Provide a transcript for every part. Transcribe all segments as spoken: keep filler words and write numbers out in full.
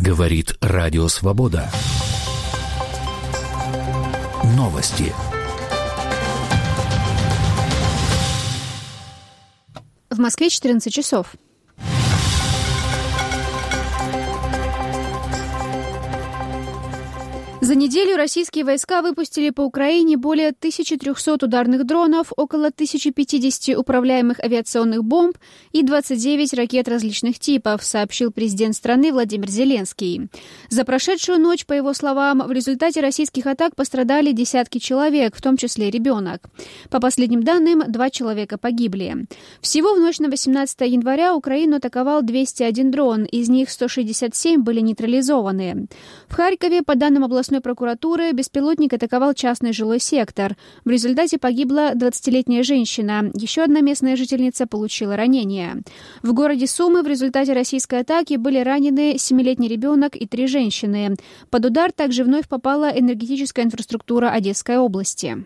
Говорит Радио Свобода. Новости. В Москве четырнадцать часов. За неделю российские войска выпустили по Украине более тысячи трехсот ударных дронов, около тысячи пятидесяти управляемых авиационных бомб и двадцать девять ракет различных типов, сообщил президент страны Владимир Зеленский. За прошедшую ночь, по его словам, в результате российских атак пострадали десятки человек, в том числе ребенок. По последним данным, два человека погибли. Всего в ночь на восемнадцатое января Украину атаковал двести один дрон, из них сто шестьдесят семь были нейтрализованы. В Харькове, по данным областной прокуратуры, беспилотник атаковал частный жилой сектор. В результате погибла двадцатилетняя женщина. Еще одна местная жительница получила ранение. В городе Сумы в результате российской атаки были ранены семилетний ребенок и три женщины. Под удар также вновь попала энергетическая инфраструктура Одесской области.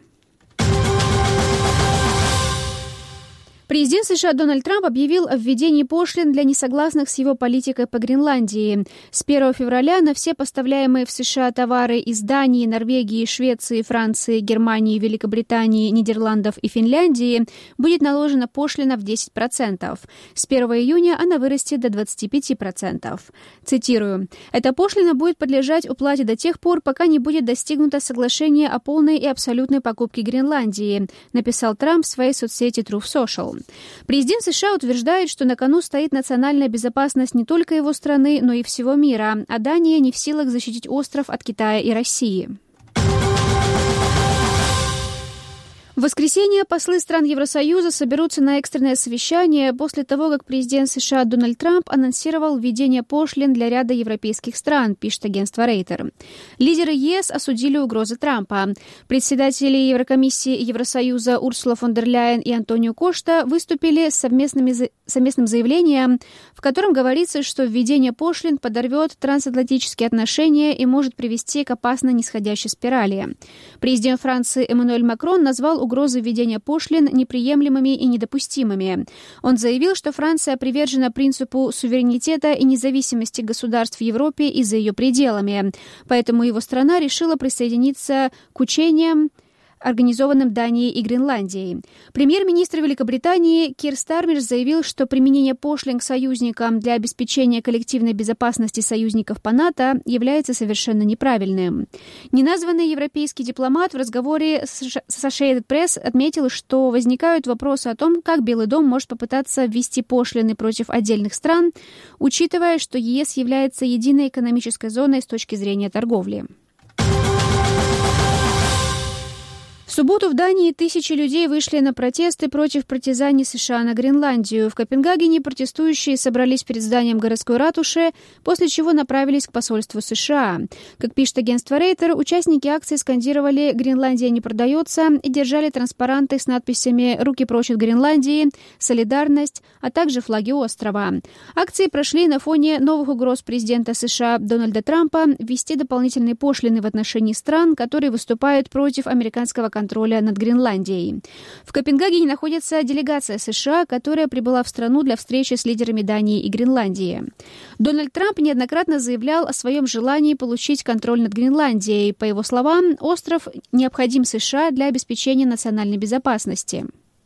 Президент США Дональд Трамп объявил о введении пошлин для несогласных с его политикой по Гренландии. С первого февраля на все поставляемые в США товары из Дании, Норвегии, Швеции, Франции, Германии, Великобритании, Нидерландов и Финляндии будет наложена пошлина в десять процентов. С первого июня она вырастет до двадцати пяти процентов. Цитирую. «Эта пошлина будет подлежать уплате до тех пор, пока не будет достигнуто соглашение о полной и абсолютной покупке Гренландии», написал Трамп в своей соцсети Truth Social. Президент США утверждает, что на кону стоит национальная безопасность не только его страны, но и всего мира, а Дания не в силах защитить остров от Китая и России. В воскресенье послы стран Евросоюза соберутся на экстренное совещание после того, как президент США Дональд Трамп анонсировал введение пошлин для ряда европейских стран, пишет агентство Рейтер. Лидеры ЕС осудили угрозы Трампа. Председатели Еврокомиссии Евросоюза Урсула фон дер Ляйен и Антонио Кошта выступили с совместными, совместным заявлением, в котором говорится, что введение пошлин подорвет трансатлантические отношения и может привести к опасно нисходящей спирали. Президент Франции Эммануэль Макрон назвал угрозы введения пошлин неприемлемыми и недопустимыми. Он заявил, что Франция привержена принципу суверенитета и независимости государств в Европе и за ее пределами, поэтому его страна решила присоединиться к учениям, организованным Данией и Гренландией. Премьер-министр Великобритании Кир Стармер заявил, что применение пошлин к союзникам для обеспечения коллективной безопасности союзников по НАТО является совершенно неправильным. Неназванный европейский дипломат в разговоре с Associated Press отметил, что возникают вопросы о том, как Белый дом может попытаться ввести пошлины против отдельных стран, учитывая, что ЕС является единой экономической зоной с точки зрения торговли. В субботу в Дании тысячи людей вышли на протесты против притязаний США на Гренландию. В Копенгагене протестующие собрались перед зданием городской ратуши, после чего направились к посольству США. Как пишет агентство Рейтер, участники акции скандировали «Гренландия не продается» и держали транспаранты с надписями «Руки прочь от Гренландии», «Солидарность», а также флаги острова. Акции прошли на фоне новых угроз президента США Дональда Трампа ввести дополнительные пошлины в отношении стран, которые выступают против американского контроля контроля над Гренландией. В Копенгагене находится делегация США, которая прибыла в страну для встречи с лидерами Дании и Гренландии. Дональд Трамп неоднократно заявлял о своем желании получить контроль над Гренландией. По его словам, остров необходим США для обеспечения национальной безопасности.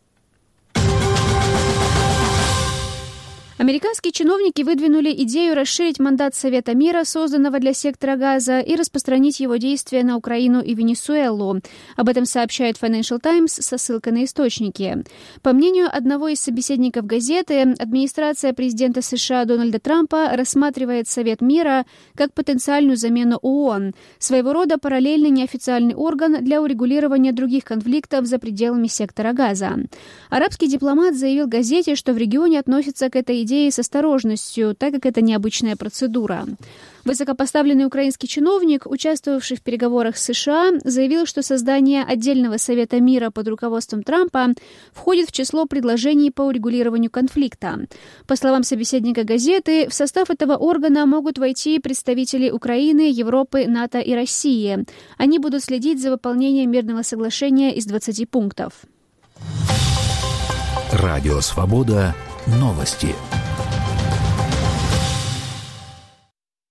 Американские чиновники выдвинули идею расширить мандат Совета мира, созданного для сектора Газа, и распространить его действия на Украину и Венесуэлу. Об этом сообщает Financial Times со ссылкой на источники. По мнению одного из собеседников газеты, администрация президента США Дональда Трампа рассматривает Совет мира как потенциальную замену ООН, своего рода параллельный неофициальный орган для урегулирования других конфликтов за пределами сектора Газа. Арабский дипломат заявил газете, что в регионе относятся к этой идеи с осторожностью, так как это необычная процедура. Высокопоставленный украинский чиновник, участвовавший в переговорах с США, заявил, что создание отдельного Совета мира под руководством Трампа входит в число предложений по урегулированию конфликта. По словам собеседника газеты, в состав этого органа могут войти представители Украины, Европы, НАТО и России. Они будут следить за выполнением мирного соглашения из двадцати пунктов. Радио «Свобода». Новости.